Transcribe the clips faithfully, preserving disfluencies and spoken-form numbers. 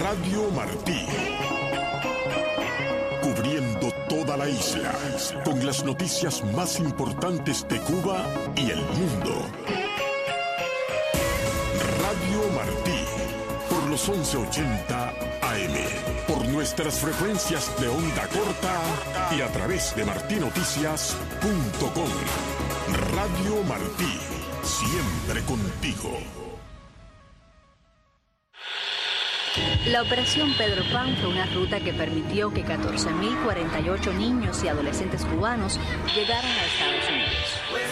Radio Martí. Cubriendo toda la isla, con las noticias más importantes de Cuba y el mundo. Radio Martí, por los once ochenta A M, por nuestras frecuencias de onda corta y a través de martí noticias punto com. Radio Martí, siempre contigo. La Operación Pedro Pan fue una ruta que permitió que catorce mil cuarenta y ocho niños y adolescentes cubanos llegaran a Estados Unidos.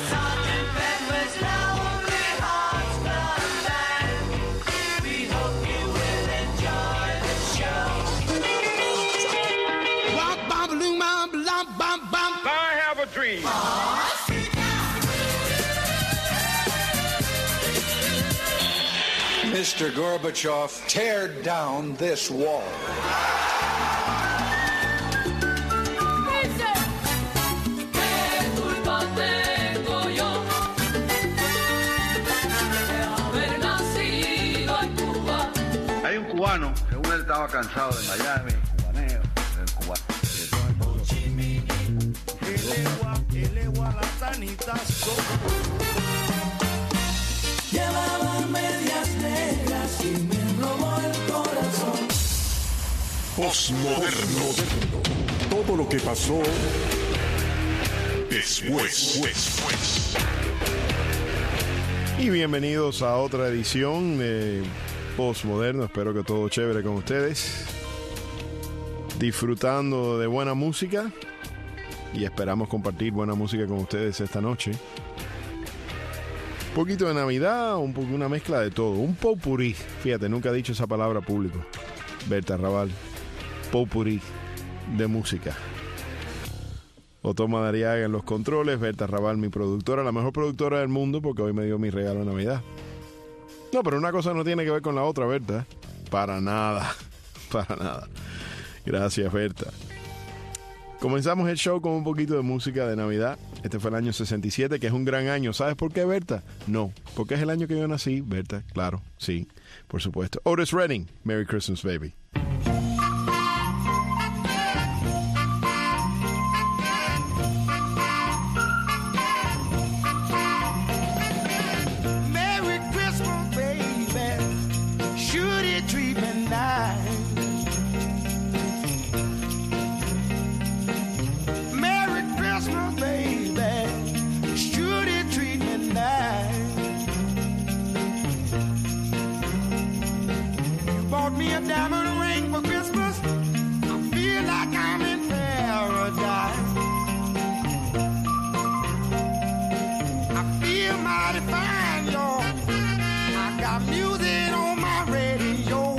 I have a dream. Mister Gorbachev, tear down this wall. Hay un cubano, según él estaba cansado de Miami, cubaneo, del cubano. Llevaba medias negras y me robó el corazón. Postmoderno. Todo lo que pasó después. después. Y bienvenidos a otra edición de Postmoderno. Espero que todo chévere con ustedes. Disfrutando de buena música. Y esperamos compartir buena música con ustedes esta noche. Un poquito de Navidad, un poco, una mezcla de todo. Un potpourri. Fíjate, nunca he dicho esa palabra público. Berta Raval. Potpourri de música. Otto Madariaga en los controles. Berta Raval, mi productora. La mejor productora del mundo porque hoy me dio mi regalo de Navidad. No, pero una cosa no tiene que ver con la otra, Berta. Para nada. Para nada. Gracias, Berta. Comenzamos el show con un poquito de música de Navidad. Este fue el año sesenta y siete, que es un gran año. ¿Sabes por qué, Berta? No, porque es el año que yo nací, Berta. Claro, sí, por supuesto. Otis Redding, Merry Christmas, baby. Merry Christmas, baby. Should it treat me nice? Christmas, baby, should it treat me nice? You bought me a diamond ring for Christmas. I feel like I'm in paradise. I feel mighty fine, y'all. I got music on my radio.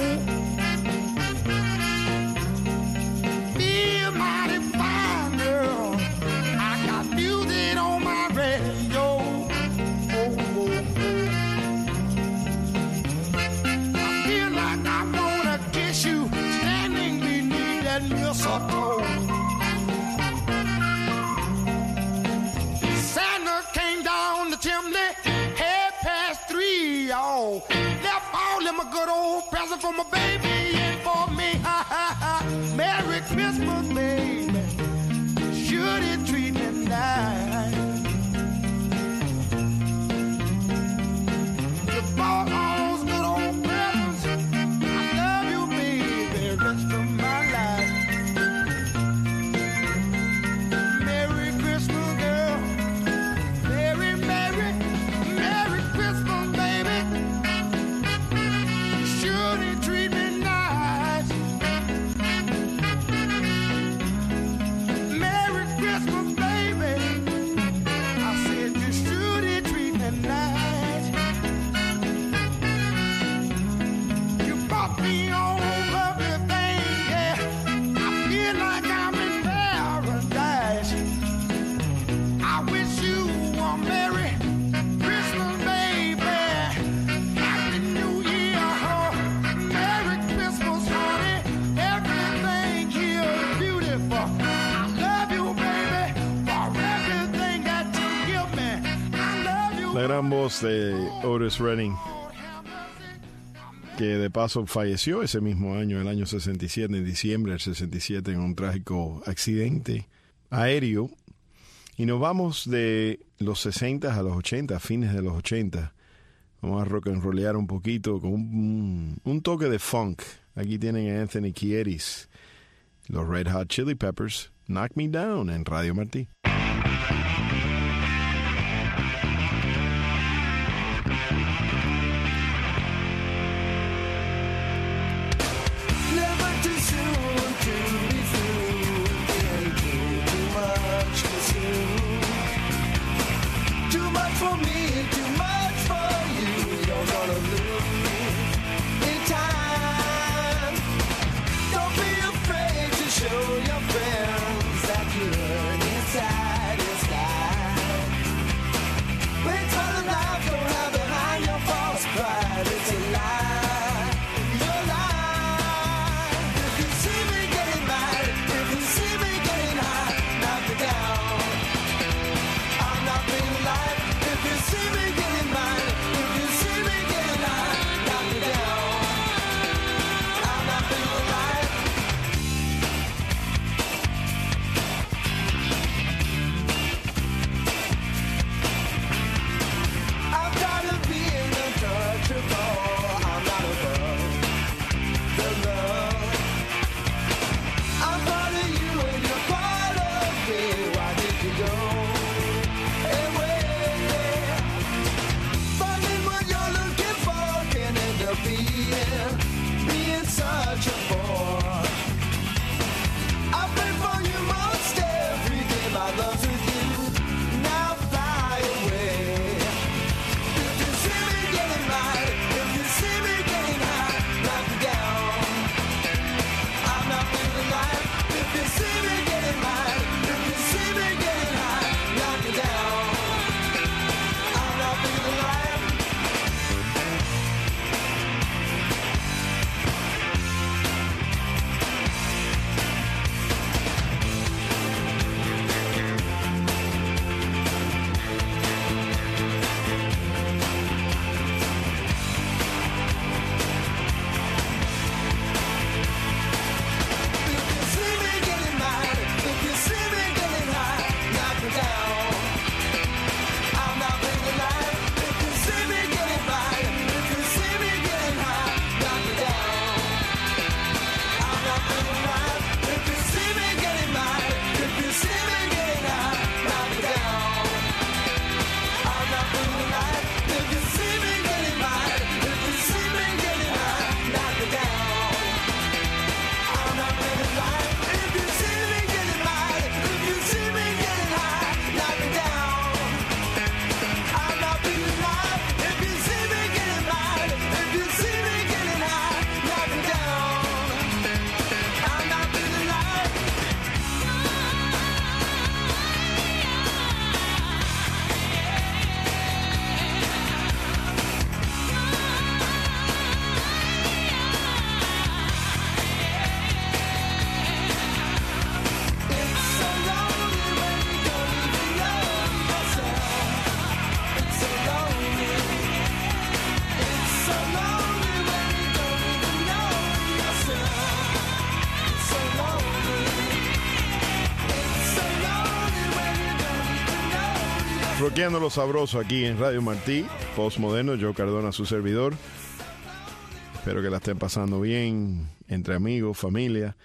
Feel mighty fine, girl. Music on my radio. Oh, oh, oh. I feel like I wanna kiss you standing beneath that mistletoe. Santa came down the chimney, half past three, y'all. Left all them a good old present for my baby and for me. Ha ha ha. Merry Christmas, baby. Should it treat me nice? You bought all those good old presents. I love you, baby, the rest of my life. Merry Christmas, girl. Merry, merry, merry Christmas, baby. Should it treat me nice? Merry Christmas, baby. I said you should it treat me nice. You bought me all everything, yeah. I feel like I'm in paradise. I wish you a Merry Christmas, baby. Happy New Year, huh? Merry Christmas, honey. Everything here is beautiful. I love you, baby, for everything that you give me. I love you. La gran voz de Otis Redding. que de paso falleció ese mismo año, el año sesenta y siete, en diciembre del sesenta y siete, en un trágico accidente aéreo. Y nos vamos de los sesenta a los ochenta, fines de los ochenta. Vamos a rock and rollear un poquito con un, un toque de funk. Aquí tienen a Anthony Kiedis, los Red Hot Chili Peppers, Knock Me Down, en Radio Martí. Rockeando lo sabroso aquí en Radio Martí, Postmoderno, Joe Cardona, su servidor. Espero que la estén pasando bien entre amigos, familia.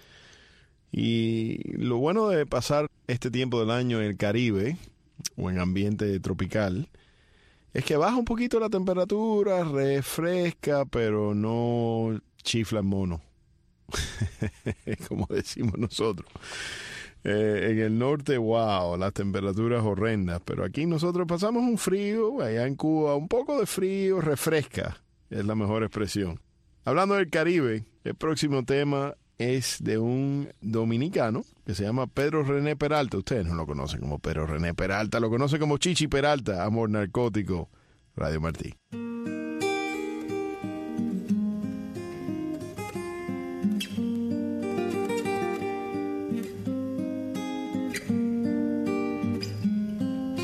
Y lo bueno de pasar este tiempo del año en el Caribe o en ambiente tropical es que baja un poquito la temperatura, refresca, pero no chifla en mono, como decimos nosotros. Eh, en el norte, wow, las temperaturas horrendas, pero aquí nosotros pasamos un frío, allá en Cuba un poco de frío, refresca, es la mejor expresión. Hablando del Caribe, el próximo tema es de un dominicano que se llama Pedro René Peralta. Ustedes no lo conocen como Pedro René Peralta, lo conocen como Chichi Peralta, Amor Narcótico, Radio Martí.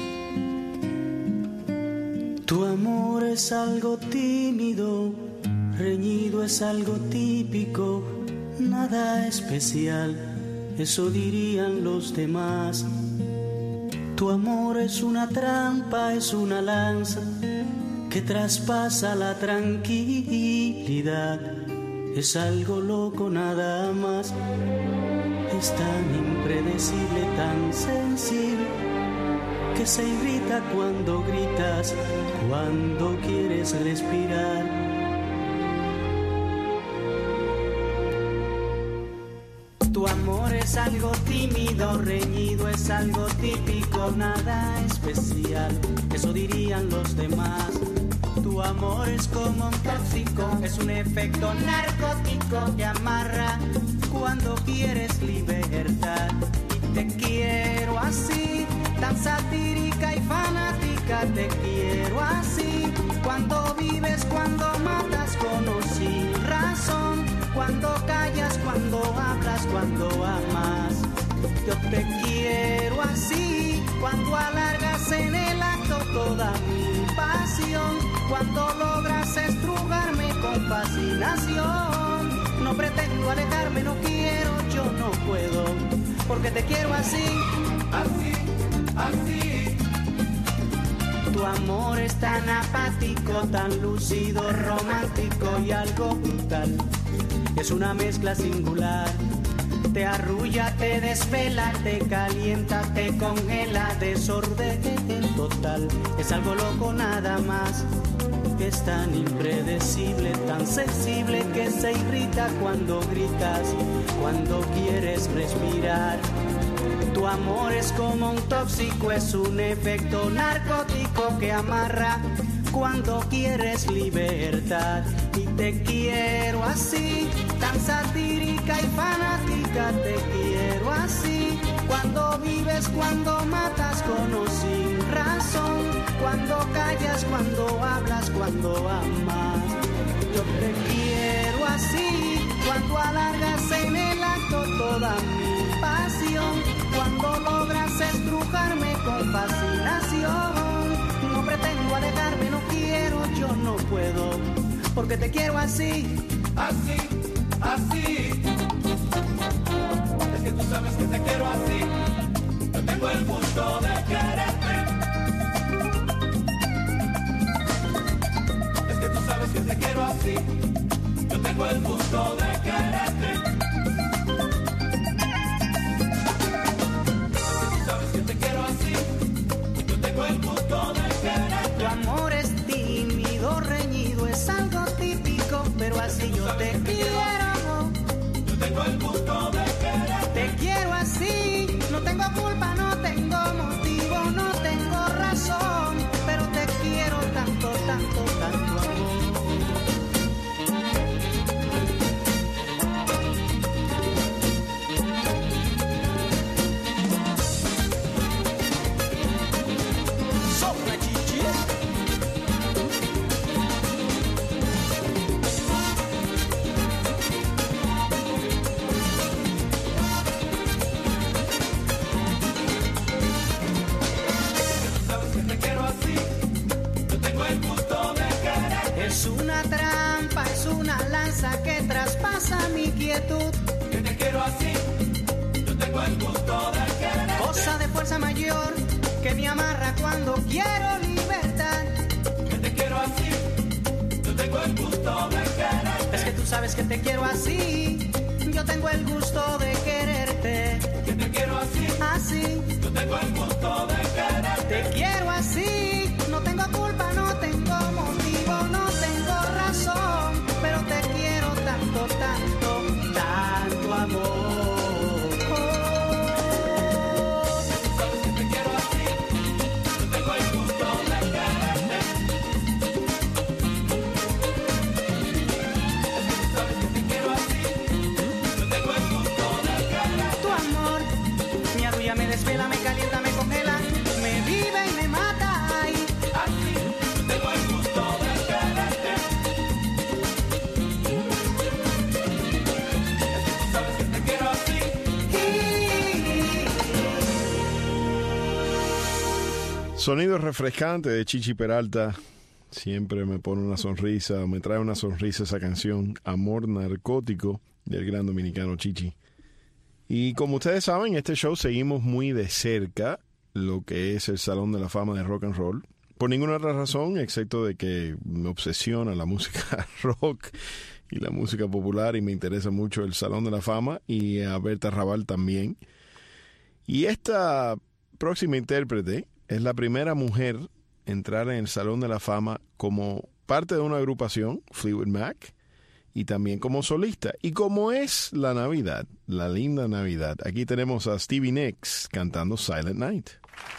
Tu amor es algo tímido, Reñido es algo típico, nada especial, eso dirían los demás. Tu amor es una trampa, es una lanza que traspasa la tranquilidad. Es algo loco nada más, es tan impredecible, tan sensible, que se irrita cuando gritas, cuando quieres respirar. Tu amor es algo tímido, reñido, es algo típico, nada especial, eso dirían los demás. Tu amor es como un tóxico, es un efecto narcótico que amarra cuando quieres libertad. Y te quiero así, tan satírica y fanática, te quiero así. Cuando vives, cuando matas con o sin razón, cuando callas, cuando hablas, cuando amas. Yo te quiero así, cuando alargas en el acto toda mi pasión, cuando logras estrujarme con fascinación. No pretendo alejarme, no quiero, yo no puedo, porque te quiero así, así, así. Tu amor es tan apático, tan lúcido, romántico y algo brutal. Es una mezcla singular. Te arrulla, te desvela, te calienta, te congela, desorden total. Es algo loco nada más. Es tan impredecible, tan sensible, que se irrita cuando gritas, cuando quieres respirar. Tu amor es como un tóxico, es un efecto narcótico que amarra cuando quieres libertad. Y te quiero así, tan satírica y fanática, te quiero así. Cuando vives, cuando matas con o sin razón, cuando callas, cuando hablas, cuando amas. Yo te quiero así, cuando alargas en el acto toda mi pasión, cuando logras estrujarme con fascinación. No pretendo alejarme, no quiero, yo no puedo, porque te quiero así, así, así. Es que tú sabes que te quiero así, yo tengo el gusto de quererte. Es que tú sabes que te quiero así, yo tengo el gusto de quererte. Es que tú sabes que te quiero así, yo tengo el gusto de quererte. Tu amor es tímido, reñido, es algo típico, pero así yo te quiero. Yo tengo el gusto de querer. Te quiero así, no tengo culpa, no tengo motivo, no tengo razón, pero te quiero tanto, tanto, tanto amor. Es una trampa, es una lanza que traspasa mi quietud. Que te quiero así, yo tengo el gusto de querer. Cosa de fuerza mayor que me amarra cuando quiero libertad. Que te quiero así, yo tengo el gusto de querer. Es que tú sabes que te quiero así, yo tengo el gusto de quererte. Que te quiero así, así, yo tengo el gusto de querer. Te quiero así, no tengo culpa, no tengo motivo, no tengo razón, pero te quiero tanto, tanto, tanto amor. Oh, tú sabes que te quiero así, yo tengo el gusto de quererte. Tú sabes que te quiero así, yo tengo el gusto de querer. Tu amor me arrulla, me desvela, me calienta, me congela, me vive y me mata. Ay, así, yo tengo el gusto de quererte. Tú sabes que te quiero así. Sonido refrescante de Chichi Peralta Siempre me pone una sonrisa, me trae una sonrisa esa canción, Amor Narcótico, del gran dominicano Chichi. Y como ustedes saben, en este show seguimos muy de cerca lo que es el Salón de la Fama de Rock and Roll. Por ninguna otra razón, excepto de que me obsesiona la música rock y la música popular y me interesa mucho el Salón de la Fama y a Berta Raval también. Y esta próxima intérprete es la primera mujer en entrar en el Salón de la Fama como parte de una agrupación, Fleetwood Mac, y también como solista. Y como es la Navidad, la linda Navidad, aquí tenemos a Stevie Nicks cantando Silent Night.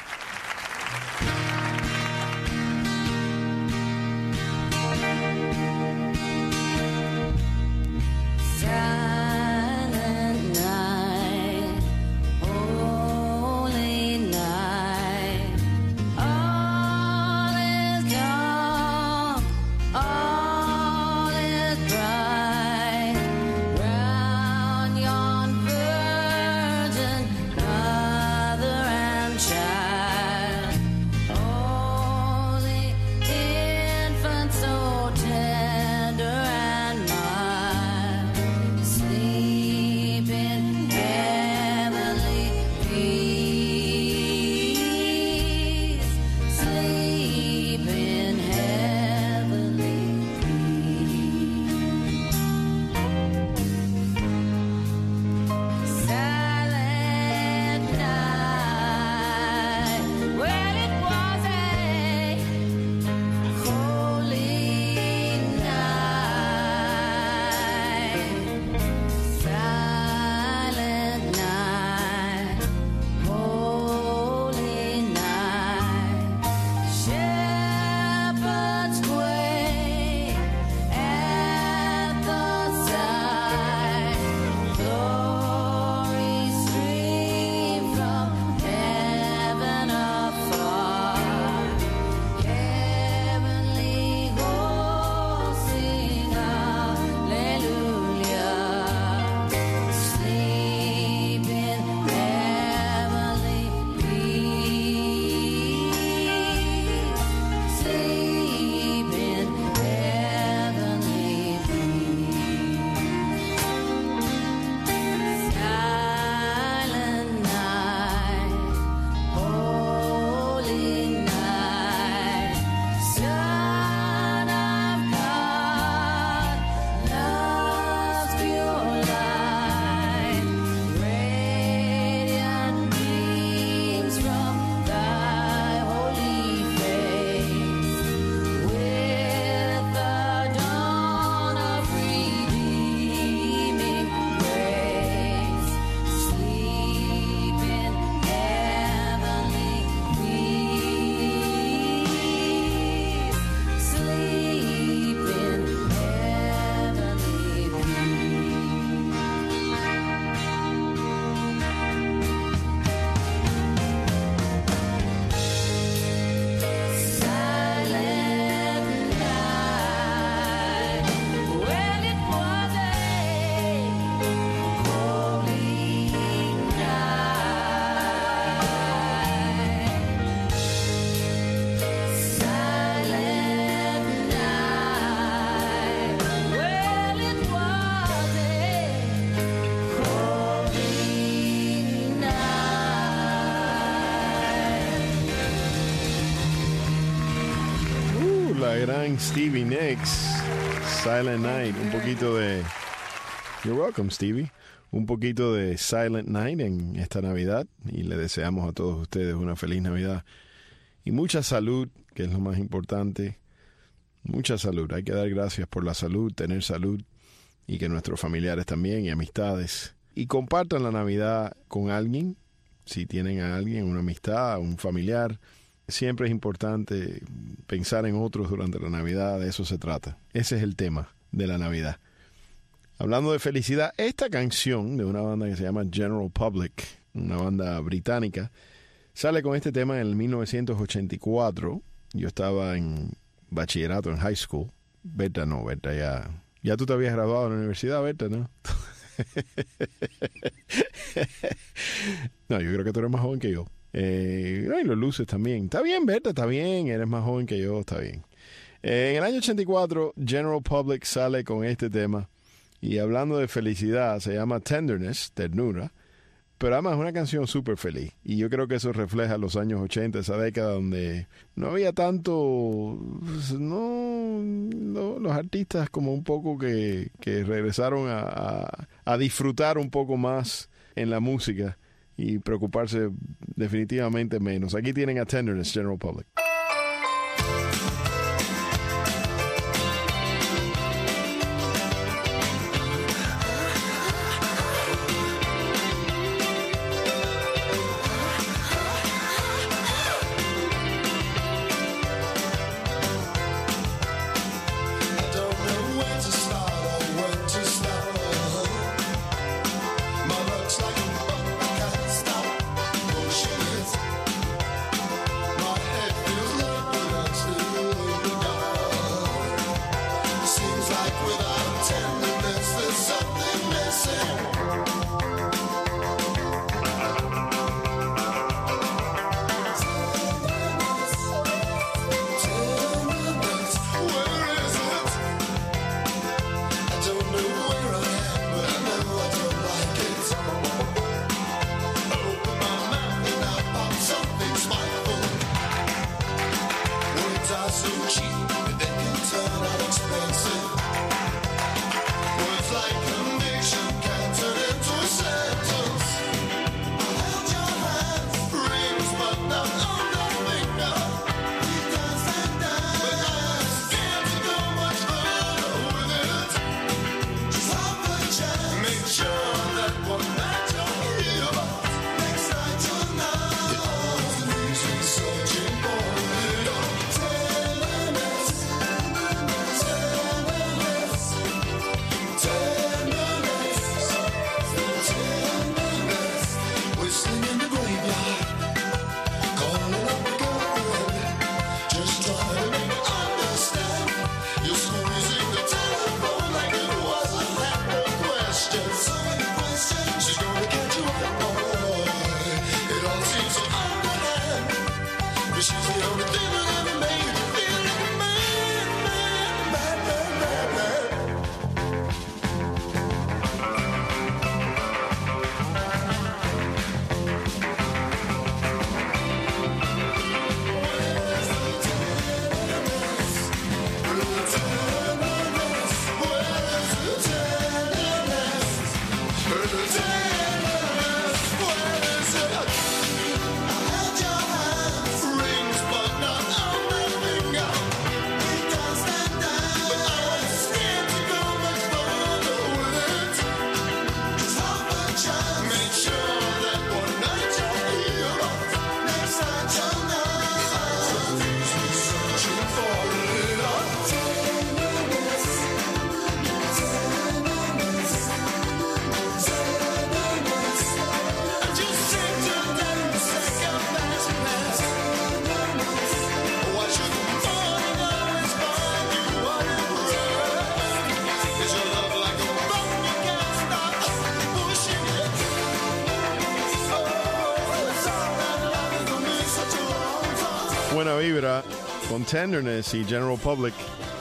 Gran Stevie Nicks, Silent Night, un poquito de... You're welcome, Stevie. Un poquito de Silent Night en esta Navidad y le deseamos a todos ustedes una feliz Navidad y mucha salud, que es lo más importante. Mucha salud. Hay que dar gracias por la salud, tener salud y que nuestros familiares también y amistades. Y compartan la Navidad con alguien, si tienen a alguien, una amistad, un familiar. Siempre es importante pensar en otros durante la Navidad, de eso se trata. Ese es el tema de la Navidad. Hablando de felicidad, esta canción de una banda que se llama General Public, una banda británica, sale con este tema en el mil novecientos ochenta y cuatro. Yo estaba en bachillerato, en high school. Berta no, Berta ya... Ya tú te habías graduado en la universidad, Berta, ¿no? No, yo creo que tú eres más joven que yo. Eh, y los luces también. Está bien, Berta, está bien. Eres más joven que yo, está bien. Eh, en el año ochenta y cuatro, General Public sale con este tema. Y hablando de felicidad, se llama Tenderness, ternura. Pero además es una canción súper feliz. Y yo creo que eso refleja los años ochenta, esa década donde no había tanto... No, no los artistas como un poco que, que regresaron a, a, a disfrutar un poco más en la música y preocuparse definitivamente menos. Aquí tienen a Tenderness, General Public. Buena vibra con Tenderness y General Public.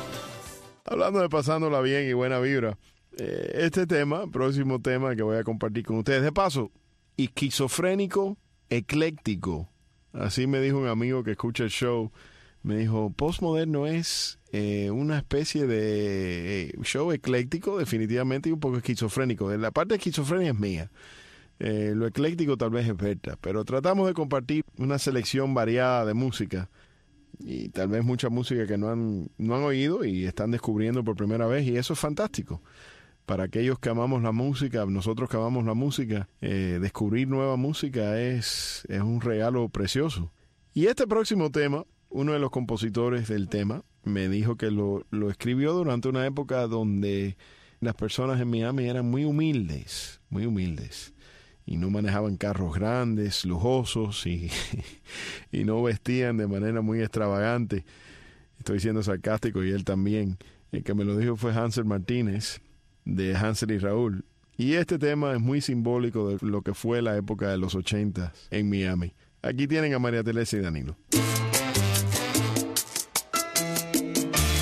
Hablando de pasándola bien y buena vibra. Eh, este tema, próximo tema que voy a compartir con ustedes. De paso, esquizofrénico, ecléctico. Así me dijo un amigo que escucha el show. Me dijo, postmoderno es eh, una especie de eh, show ecléctico, definitivamente, y un poco esquizofrénico. La parte de esquizofrenia es mía. Eh, lo ecléctico tal vez es Berta, pero tratamos de compartir una selección variada de música y tal vez mucha música que no han, no han oído y están descubriendo por primera vez, y eso es fantástico. Para aquellos que amamos la música, nosotros que amamos la música, eh, descubrir nueva música es, es un regalo precioso. Y este próximo tema, uno de los compositores del tema me dijo que lo, lo escribió durante una época donde las personas en Miami eran muy humildes, muy humildes. Y no manejaban carros grandes, lujosos, y, y no vestían de manera muy extravagante. Estoy siendo sarcástico y él también. El que me lo dijo fue Hansel Martínez, de Hansel y Raúl. Y este tema es muy simbólico de lo que fue la época de los ochenta en Miami. Aquí tienen a María Teresa y Danilo.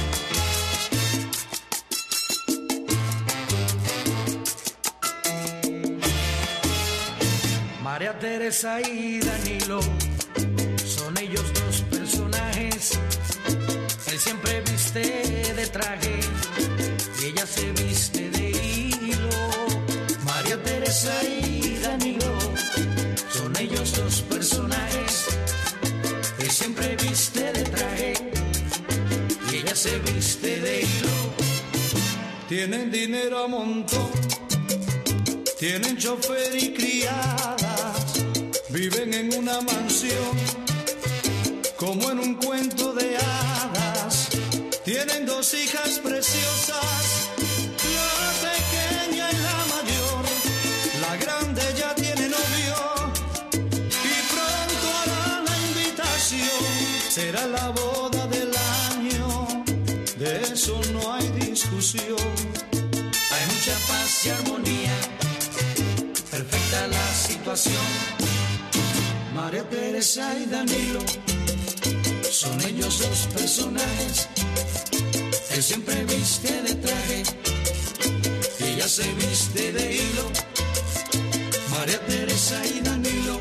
María Teresa y Danilo, son ellos dos personajes. Él siempre viste de traje y ella se viste de hilo. María Teresa y Danilo, son ellos dos personajes. Él siempre viste de traje y ella se viste de hilo. Tienen dinero a montón, tienen chofer y criadas, viven en una mansión como en un cuento de hadas. Tienen dos hijas preciosas, la pequeña y la mayor. La grande ya tiene novio y pronto hará la invitación. Será la boda del año, de eso no hay discusión. Hay mucha paz y armonía, perfecta la situación. María Teresa y Danilo, son ellos dos personajes. Él siempre viste de traje, ella se viste de hilo. María Teresa y Danilo,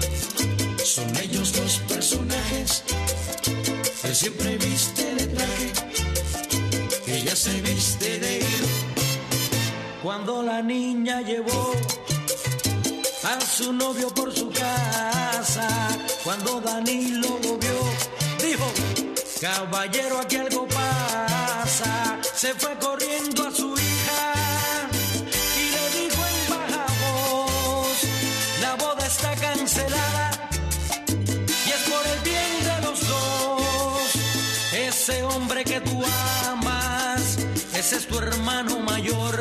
son ellos dos personajes. Él siempre viste de traje, ella se viste de hilo. Cuando la niña llevó a su novio por su casa, cuando Danilo lo vio, dijo: caballero, aquí algo pasa. Se fue corriendo a su hija y le dijo en baja voz: la boda está cancelada y es por el bien de los dos. Ese hombre que tú amas, ese es tu hermano mayor.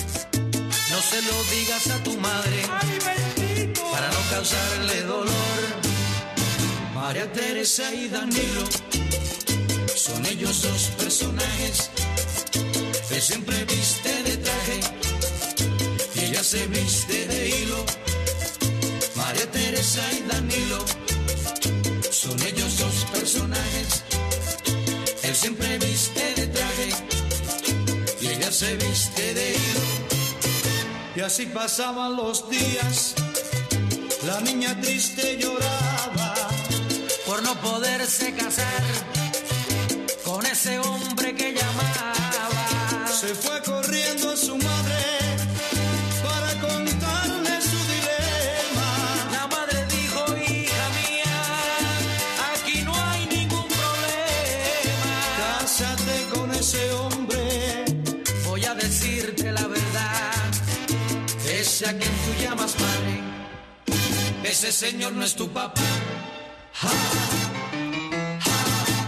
No se lo digas a tu madre, ay, bendito, para no causarle dolor. María Teresa y Danilo, son ellos dos personajes. Él siempre viste de traje y ella se viste de hilo. María Teresa y Danilo, son ellos dos personajes. Él siempre viste de traje y ella se viste de hilo. Y así pasaban los días, la niña triste lloraba por no poderse casar con ese hombre que llamaba. Se fue corriendo a su madre para contarle su dilema. La madre dijo: hija mía, aquí no hay ningún problema. Cásate con ese hombre. Voy a decirte la verdad, ese a quien tú llamas padre, ese señor no es tu papá. Ja, ja.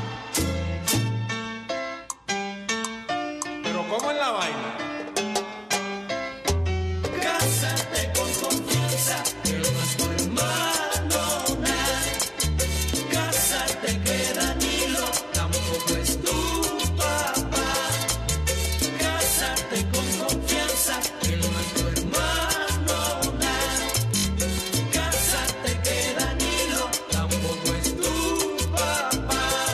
Pero ¿cómo es la vaina? Cásate con confianza, que él no es tu hermano, nah. Cásate que Danilo tampoco es tu papá. Cásate con confianza, que él no es tu hermano, nah. Cásate que Danilo tampoco es tu papá.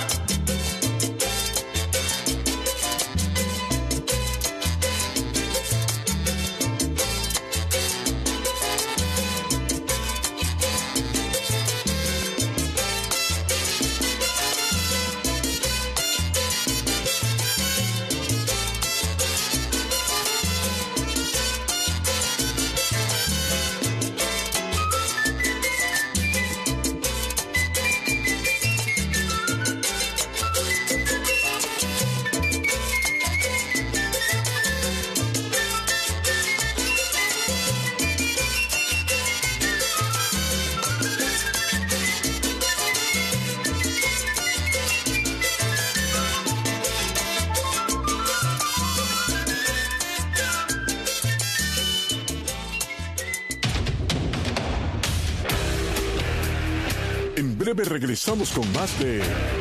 En breve regresamos con más de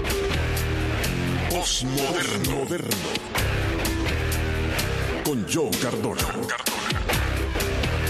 Postmoderno con Joe Cardona.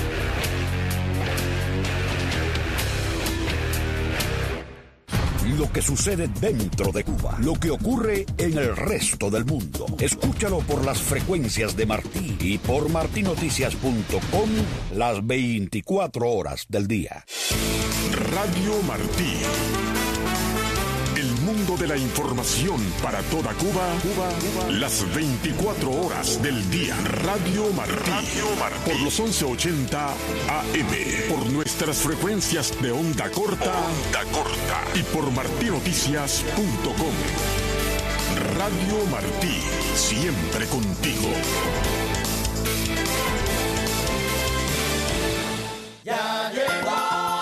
Lo que sucede dentro de Cuba, lo que ocurre en el resto del mundo. Escúchalo por las frecuencias de Martí y por martí noticias punto com las veinticuatro horas del día. Radio Martí. El mundo de la información para toda Cuba, Cuba, Cuba. Las veinticuatro horas del día. Radio Martí. Radio Martí. Por los once ochenta A M. Por nuestras frecuencias de onda corta. Onda corta. Y por martí noticias punto com. Radio Martí. Siempre contigo. Ya llegó.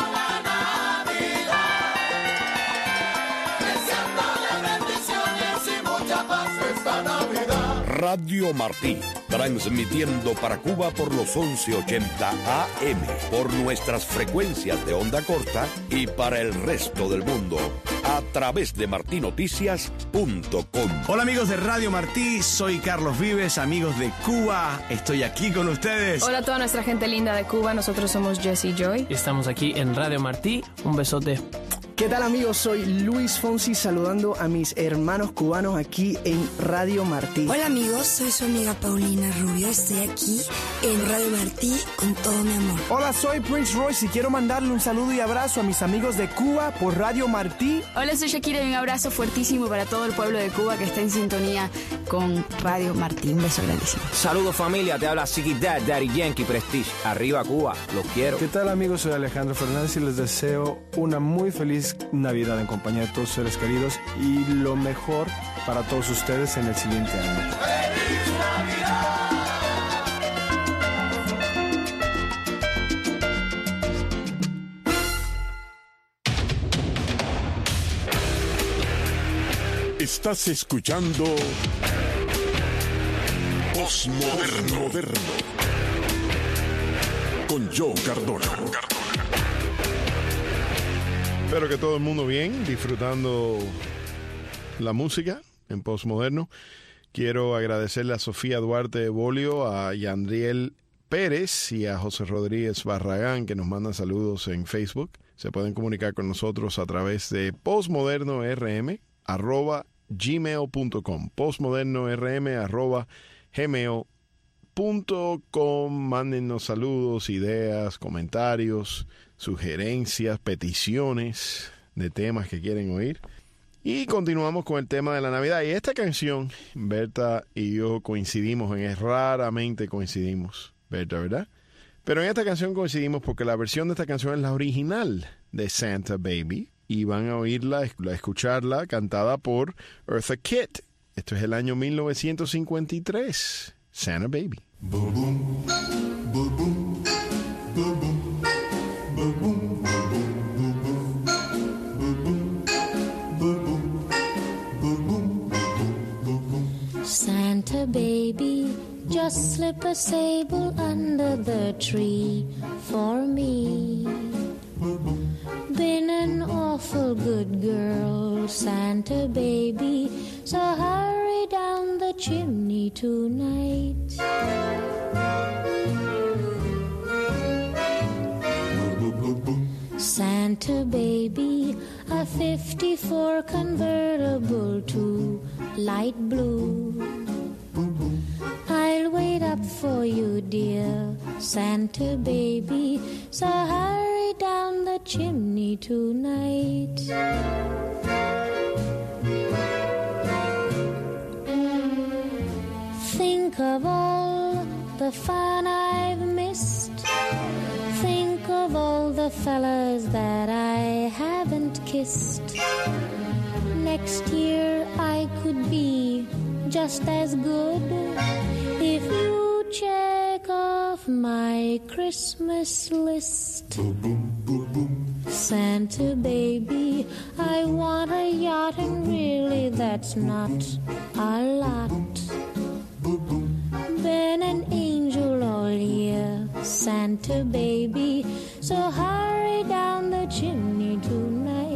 Radio Martí, transmitiendo para Cuba por los once ochenta A M, por nuestras frecuencias de onda corta y para el resto del mundo, a través de martí noticias punto com. Hola amigos de Radio Martí, soy Carlos Vives, amigos de Cuba, estoy aquí con ustedes. Hola a toda nuestra gente linda de Cuba, nosotros somos Jesse Joy. Estamos aquí en Radio Martí, un besote. ¿Qué tal amigos? Soy Luis Fonsi saludando a mis hermanos cubanos aquí en Radio Martí. Hola amigos, soy su amiga Paulina Rubio, estoy aquí en Radio Martí con todo mi amor. Hola, soy Prince Royce y quiero mandarle un saludo y abrazo a mis amigos de Cuba por Radio Martí. Hola, soy Shakira y un abrazo fuertísimo para todo el pueblo de Cuba que está en sintonía con Radio Martí. Un beso grandísimo. Saludos familia, te habla Ziggy Dad, Daddy Yankee Prestige. Arriba Cuba, los quiero. ¿Qué tal amigos? Soy Alejandro Fernández y les deseo una muy feliz Navidad en compañía de todos sus seres queridos y lo mejor para todos ustedes en el siguiente año. ¡Feliz Navidad! Estás escuchando Postmoderno Moderno con Joe Cardona. Espero que todo el mundo bien, disfrutando la música en Postmoderno. Quiero agradecerle a Sofía Duarte Bolio, a Yandriel Pérez y a José Rodríguez Barragán que nos mandan saludos en Facebook. Se pueden comunicar con nosotros a través de postmodernorm arroba gmail punto com. postmodernorm arroba gmail punto com. Mándennos saludos, ideas, comentarios, sugerencias, peticiones de temas que quieren oír. Y continuamos con el tema de la Navidad. Y esta canción, Berta y yo coincidimos en, es raramente coincidimos, Berta, ¿verdad? Pero en esta canción coincidimos porque la versión de esta canción es la original de Santa Baby. Y van a oírla, a escucharla, cantada por Eartha Kitt. Esto es el año mil novecientos cincuenta y tres. Santa Baby. Boom, boom, boom, boom, boom, boom. Santa baby, just slip a sable under the tree for me. Been an awful good girl, Santa baby, so hurry down the chimney tonight. Santa baby, a fifty-four convertible to light blue. I'll wait up for you, dear Santa baby, so hurry down the chimney tonight. Think of all the fun I've missed. Think of all the fellas that I haven't kissed. Next year I could be just as good if you check off my Christmas list. Santa baby, I want a yacht, and really that's not a lot. Been an angel all year, Santa baby, so hurry down the chimney tonight.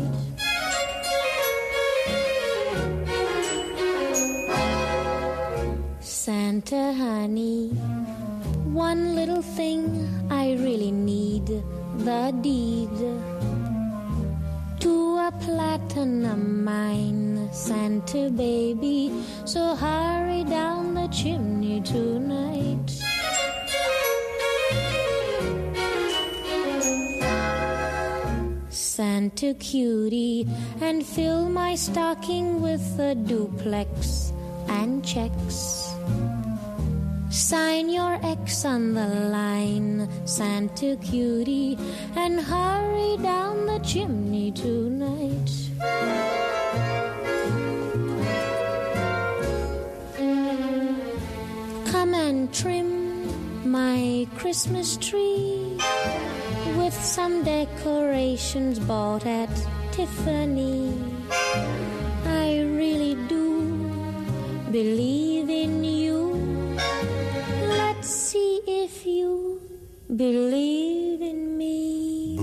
Santa honey, one little thing I really need, the deed to a platinum mine, Santa baby, so hurry down the chimney tonight. Santa cutie, and fill my stocking with a duplex and checks. Sign your X on the line, Santa cutie, and hurry down the chimney tonight. Come and trim my Christmas tree with some decorations bought at Tiffany. I really do believe in you. Let's see if you believe in me.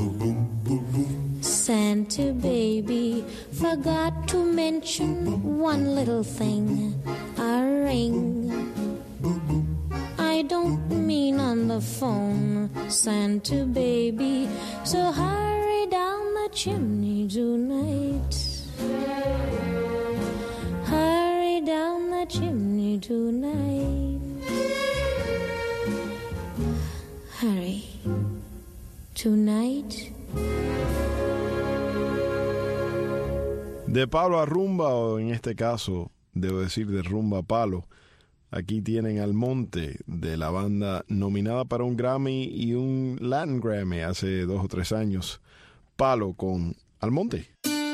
Santa baby forgot to mention one little thing, a ring. I don't mean on the phone, Santa baby, so hurry down the chimney tonight. Hurry down the chimney tonight. Hurry. Tonight. De palo a rumba, o en este caso, debo decir de rumba a palo. Aquí tienen Almonte, de la banda nominada para un Grammy y un Latin Grammy hace dos o tres años. Palo con Almonte.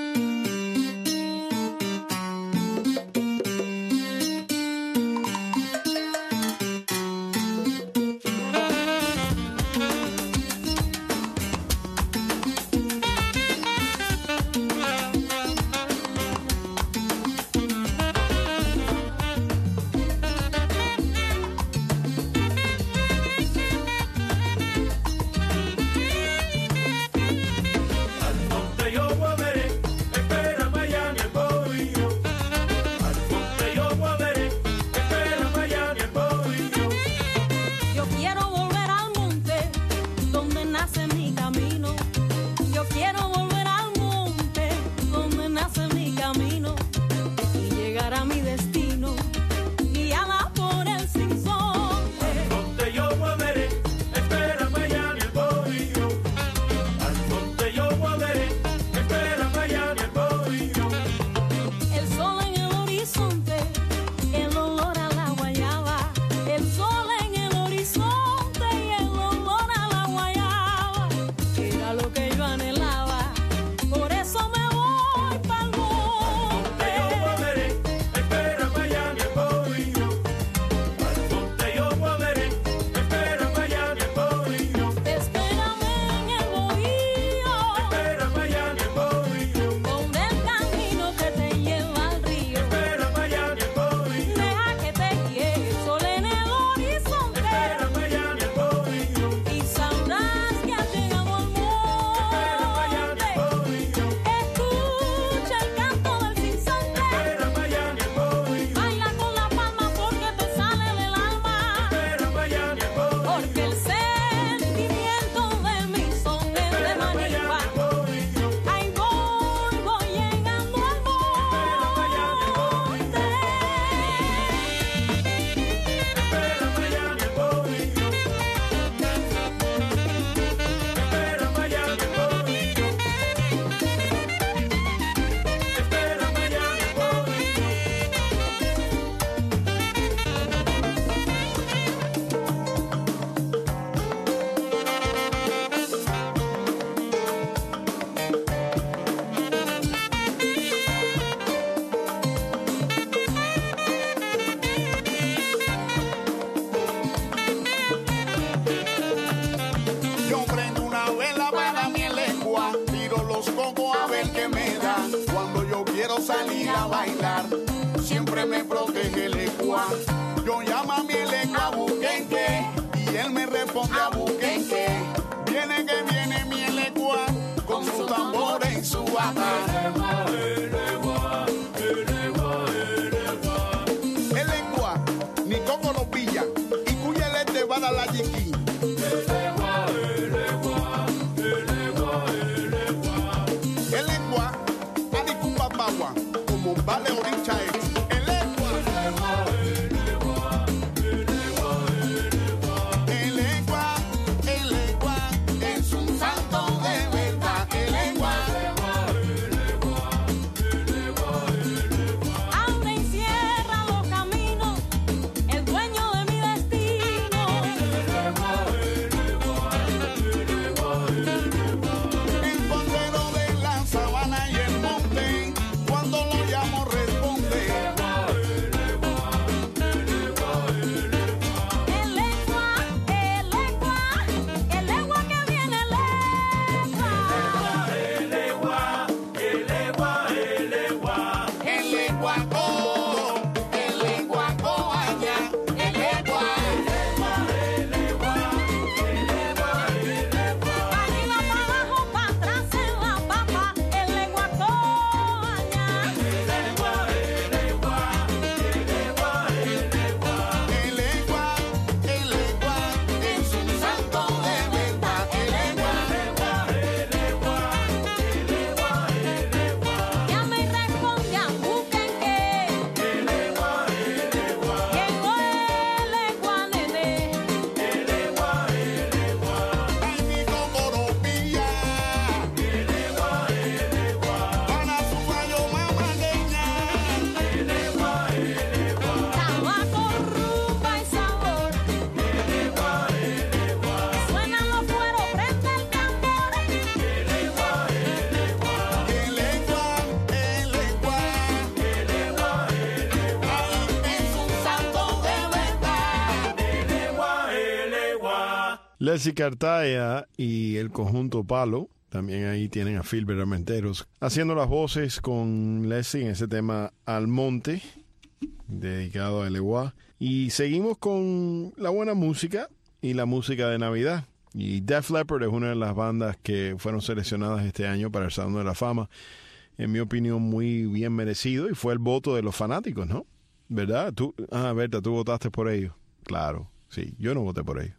Salir a bailar, siempre me protege el ecua. Yo llamo a mi elecua a Buquenque y él me responde a Buquenque. Viene que viene mi elecua con su tambor y su bata. Elecua, ni coco lo pilla y cuyele te va a dar la yiqui. Elecua Leslie Cartaya y el conjunto Palo. También ahí tienen a Philbert Armenteros haciendo las voces con Leslie en ese tema Al Monte, dedicado a Eleguá. Y seguimos con la buena música y la música de Navidad. Y Def Leppard es una de las bandas que fueron seleccionadas este año para el Salón de la Fama. En mi opinión, muy bien merecido. Y fue el voto de los fanáticos, ¿no? ¿Verdad? Tú, ah, Berta, tú votaste por ellos. Claro, sí, yo no voté por ellos.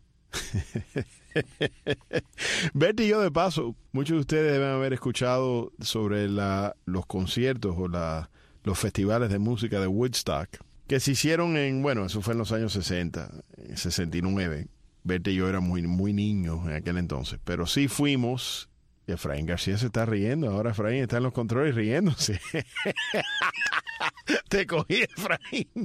Berta y yo, de paso, muchos de ustedes deben haber escuchado sobre la, los conciertos o la, los festivales de música de Woodstock que se hicieron en, bueno, eso fue en los años sesenta, sesenta y nueve. Berta y yo éramos muy, muy niños en aquel entonces, pero sí fuimos. Efraín García se está riendo, ahora Efraín está en los controles riéndose. Te cogí, Efraín.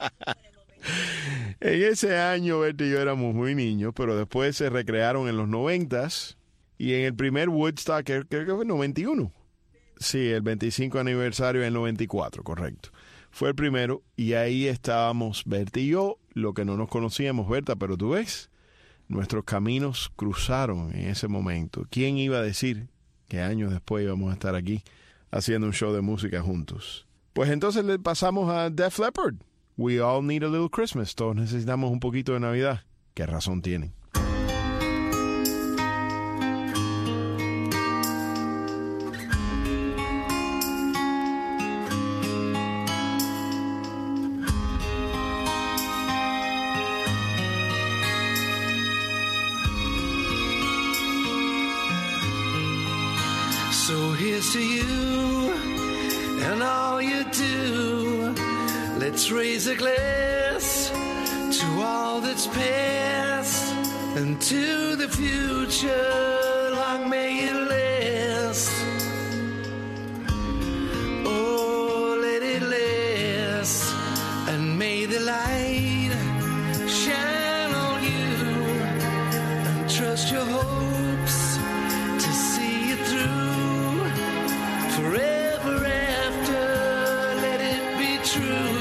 En ese año, Berta y yo éramos muy niños, pero después se recrearon en los noventas y en el primer Woodstock, creo que fue el noventa y uno. Sí, el veinticinco aniversario en el noventa y cuatro, correcto. Fue el primero y ahí estábamos Berta y yo, lo que no nos conocíamos, Berta, pero tú ves, nuestros caminos cruzaron en ese momento. ¿Quién iba a decir que años después íbamos a estar aquí haciendo un show de música juntos? Pues entonces le pasamos a Def Leppard. We all need a little Christmas. Todos necesitamos un poquito de Navidad. ¿Qué razón tienen? So here's to you and all you do. Let's raise a glass to all that's past and to the future. Long may it last. Oh, let it last. And may the light shine on you. And trust your hopes to see you through forever after. Let it be true.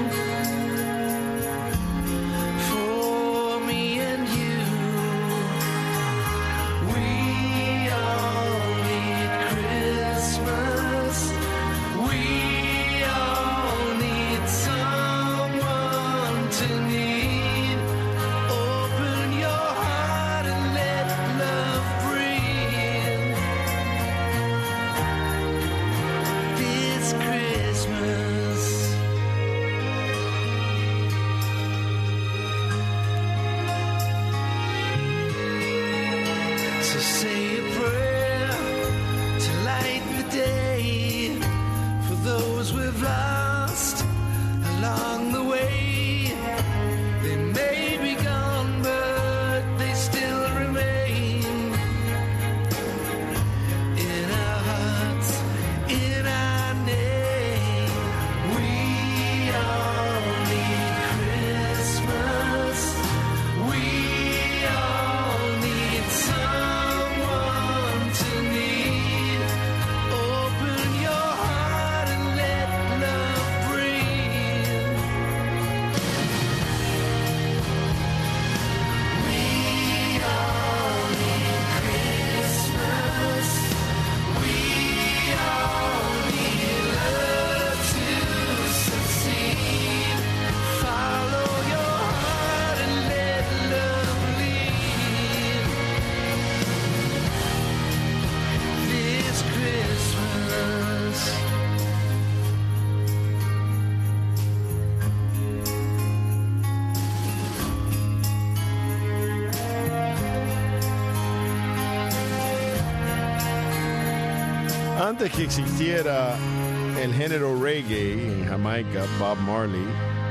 Antes que existiera el género reggae en Jamaica, Bob Marley,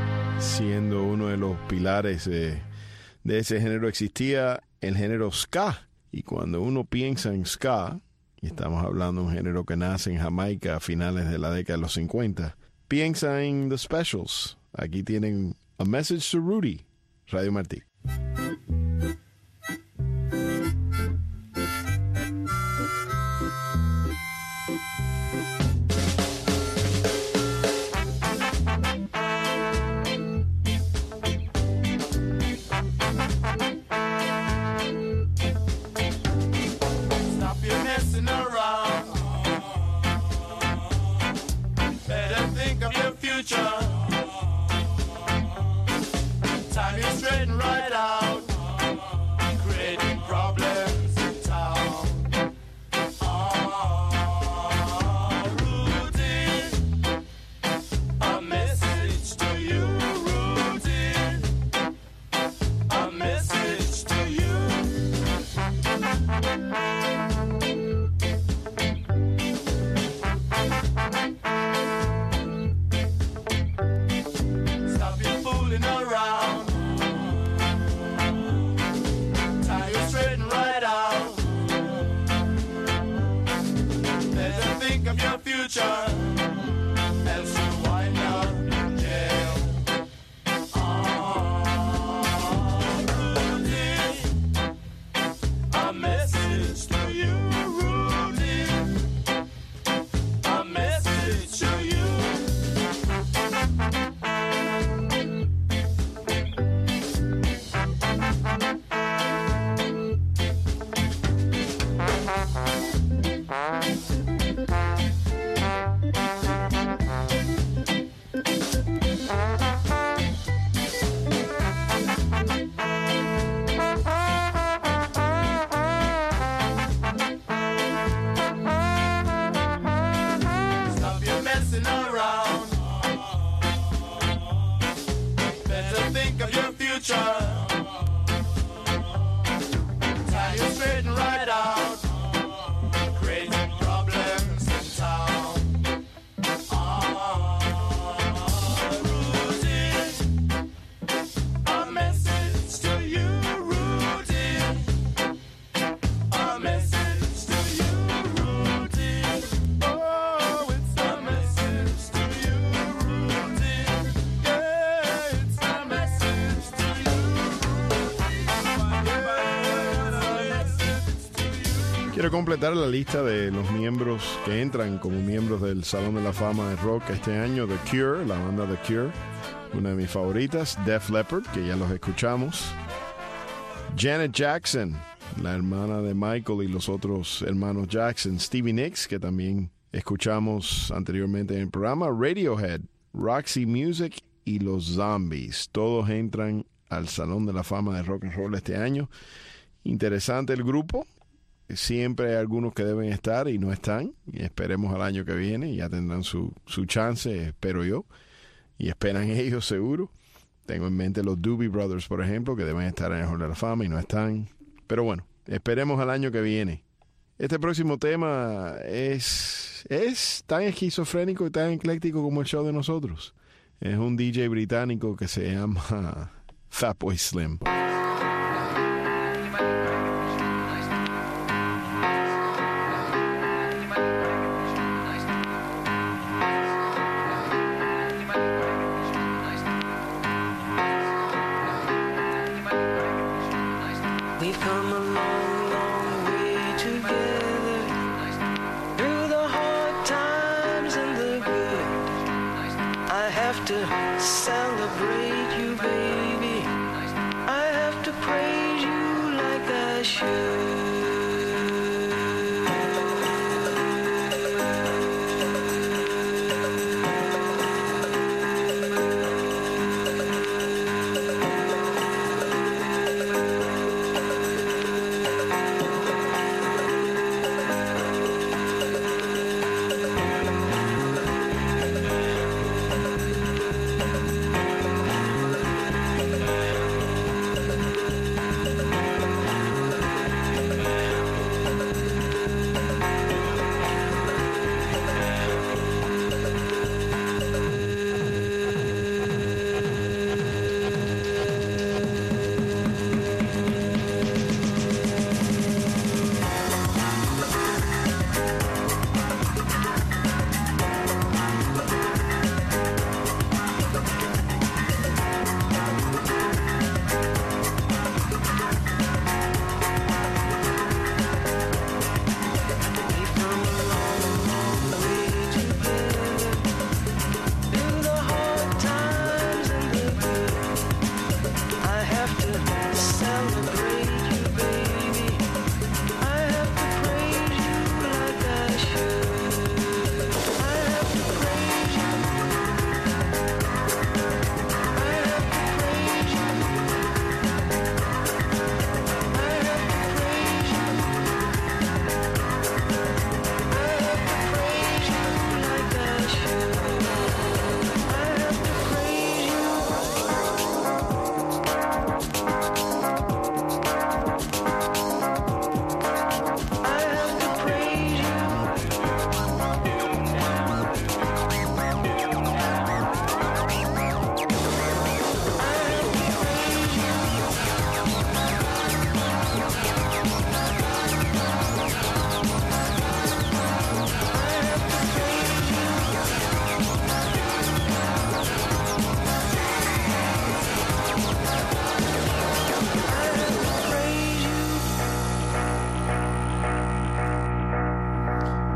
siendo uno de los pilares eh, de ese género, existía el género ska. Y cuando uno piensa en ska, y estamos hablando de un género que nace en Jamaica a finales de la década de los cincuenta, piensa en The Specials. Aquí tienen A Message to Rudy, Radio Martí. messing around. Better think of your future. Time is straighten right out, creating problems in town. Ah, Rudy, a message to you, Rudy, a message to you. Stop your fooling around. Time you straighten right out. Better think of your future, else you wind up in jail. Ah, Rudy, a message to you, Rudy, a message to you. Stop your messing around. Better think of your future. Time you straighten right out, creating problems in town. Ah, Rudy, a message to you, Rudy, a message to you, Rudy. Oh, it's a message to you, Rudy. Yeah, it's a message to you, Quiero completar la lista de los miembros que entran como miembros del Salón de la Fama de Rock este año. The Cure, la banda The Cure, una de mis favoritas. Def Leppard, que ya los escuchamos. Janet Jackson, la hermana de Michael y los otros hermanos Jackson. Stevie Nicks, que también escuchamos anteriormente en el programa. Radiohead, Roxy Music y los Zombies. Todos entran al Salón de la Fama de Rock and Roll este año. Interesante el grupo. Siempre hay algunos que deben estar y no están. Y esperemos al año que viene. Ya tendrán su, su chance, espero yo. Y esperan ellos seguro. Tengo en mente los Doobie Brothers, por ejemplo, que deben estar en el Hall de la Fama y no están. Pero bueno, esperemos al año que viene. Este próximo tema es, es tan esquizofrénico y tan ecléctico como el show de nosotros. Es un D J británico que se llama Fatboy Slim. We've come a long, long way together, through the hard times and the good. I have to celebrate you, baby. I have to praise you like I should.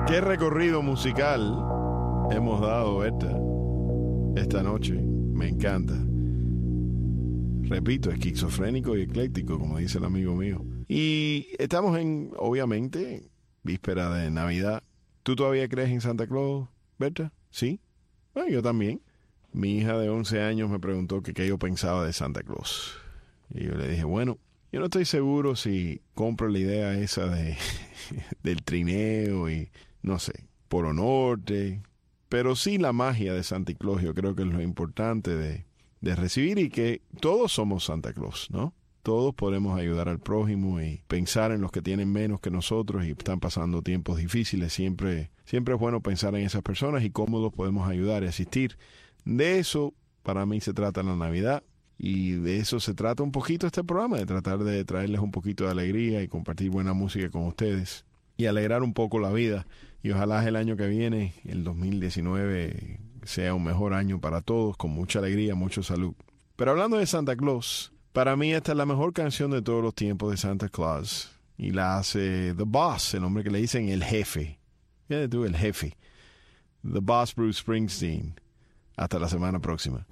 Qué recorrido musical hemos dado esta, esta noche. Me encanta. Repito, esquizofrénico y ecléctico, como dice el amigo mío. Y estamos en, obviamente, víspera de Navidad. ¿Tú todavía crees en Santa Claus, Berta? ¿Sí? Bueno, yo también. Mi hija de once años me preguntó que qué yo pensaba de Santa Claus. Y yo le dije, bueno, yo no estoy seguro si compro la idea esa de del trineo y, no sé, Polo Norte. Pero sí la magia de Santa Claus, yo creo que es lo importante de, de recibir y que todos somos Santa Claus, ¿no? Todos podemos ayudar al prójimo y pensar en los que tienen menos que nosotros y están pasando tiempos difíciles. Siempre, siempre es bueno pensar en esas personas y cómo los podemos ayudar y asistir. De eso, para mí, se trata la Navidad y de eso se trata un poquito este programa, de tratar de traerles un poquito de alegría y compartir buena música con ustedes y alegrar un poco la vida. Y ojalá el año que viene, el dos mil diecinueve, sea un mejor año para todos, con mucha alegría, mucha salud. Pero hablando de Santa Claus, para mí esta es la mejor canción de todos los tiempos de Santa Claus. Y la hace The Boss, el hombre que le dicen el jefe. Fíjate tú, el jefe. The Boss, Bruce Springsteen. Hasta la semana próxima.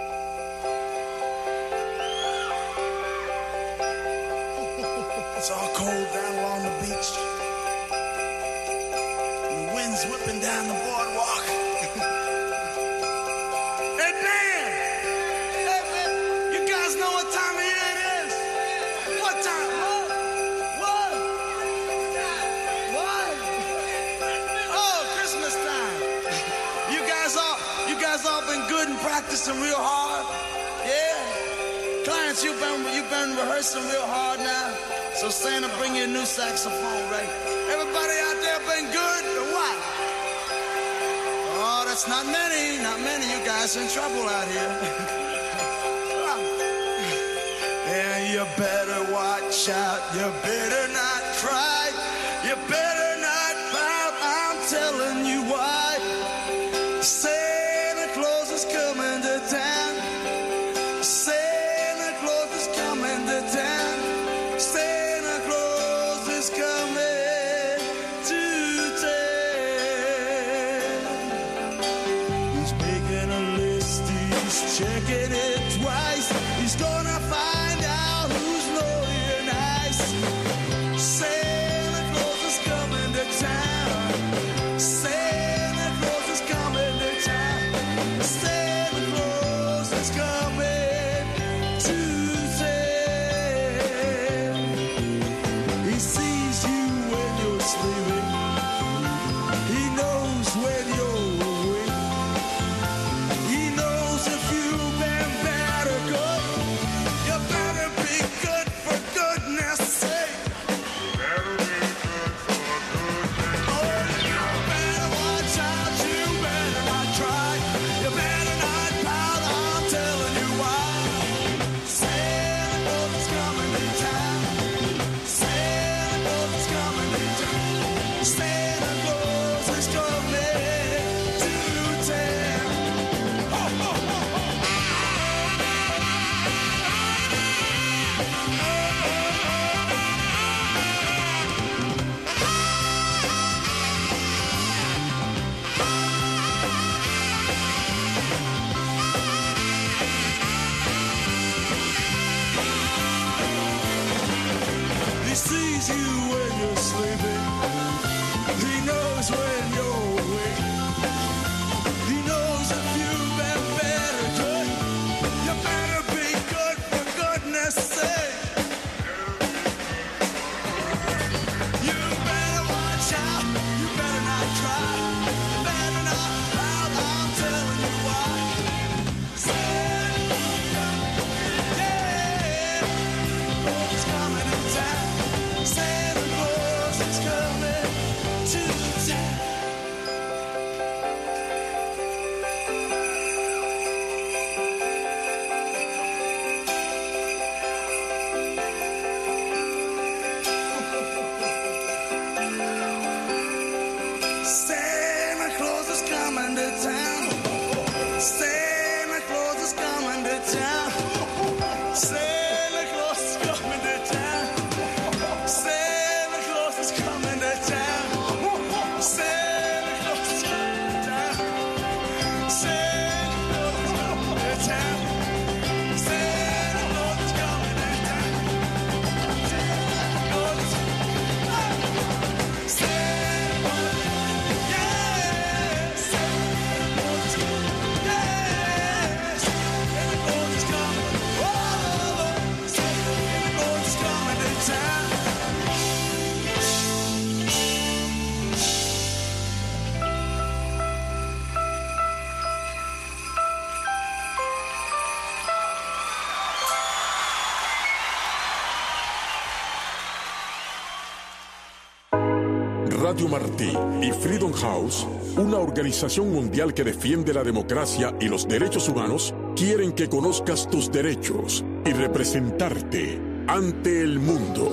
It's all cold down along the beach. And the wind's whipping down the boardwalk. Hey, Dan! Hey, man! You guys know what time of year it is? What time? What? What? What? Oh, Christmas time. You guys all, you guys all been good and practicing real hard? Yeah? Clients, you've been, you've been rehearsing real hard now. So Santa, bring you a new saxophone, right? Everybody out there been good or what? Oh, that's not many, not many. You guys in trouble out here. Yeah, you better watch out. You better not cry. You better not pout. I'm telling you why. Santa Claus is coming to town. Santa Claus is coming to town. Santa Claus is coming to town. He's making a list, he's checking it twice. He's gonna find out who's naughty and nice. Santa Claus is coming to town. Santa Claus is coming to town. Santa Claus is coming to town. He sees you when you're sleeping. He knows when you're awake. He knows if you've been bad or good. You better be good for goodness sake. Better be good for goodness sake. Oh, you better watch out. You better not try. You better not pout. I'm telling you why. Santa Claus is coming to town. Santa Claus is coming to town. Santa Claus is coming to town. Ho, ho, ho, ho. He sees you when you're sleeping. He knows when you're awake. He knows if you've been bad or good. You better be good for goodness sake. You better watch out. You better not try. You better not pout. I'm telling you why. Santa, yeah, Claus is coming to town. Santa Claus is coming to town. Santa Claus is coming to town. Santa Claus is coming to town. Santa Claus is coming to town. Santa Claus is coming to town. Santa Radio Martí y Freedom House, una organización mundial que defiende la democracia y los derechos humanos, quieren que conozcas tus derechos y representarte ante el mundo.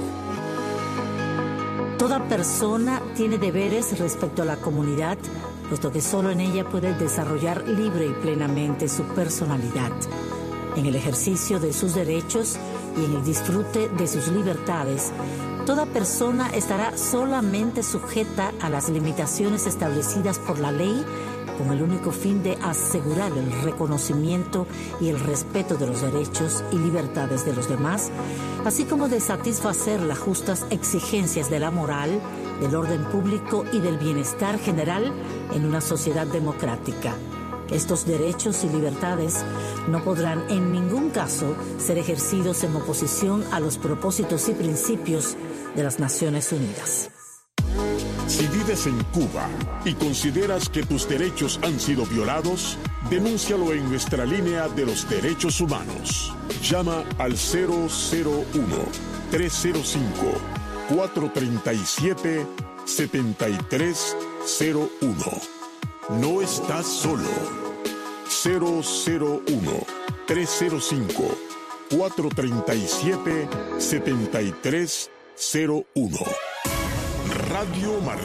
Toda persona tiene deberes respecto a la comunidad, puesto que solo en ella puede desarrollar libre y plenamente su personalidad. En el ejercicio de sus derechos y en el disfrute de sus libertades, toda persona estará solamente sujeta a las limitaciones establecidas por la ley, con el único fin de asegurar el reconocimiento y el respeto de los derechos y libertades de los demás, así como de satisfacer las justas exigencias de la moral, del orden público y del bienestar general en una sociedad democrática. Estos derechos y libertades no podrán en ningún caso ser ejercidos en oposición a los propósitos y principios de las Naciones Unidas. Si vives en Cuba y consideras que tus derechos han sido violados, denúncialo en nuestra línea de los derechos humanos. Llama al cero cero uno, tres cero cinco, cuatro tres siete, siete tres cero uno. No estás solo. cero cero uno, tres cero cinco, cuatro tres siete, siete tres cero uno. Radio Martí.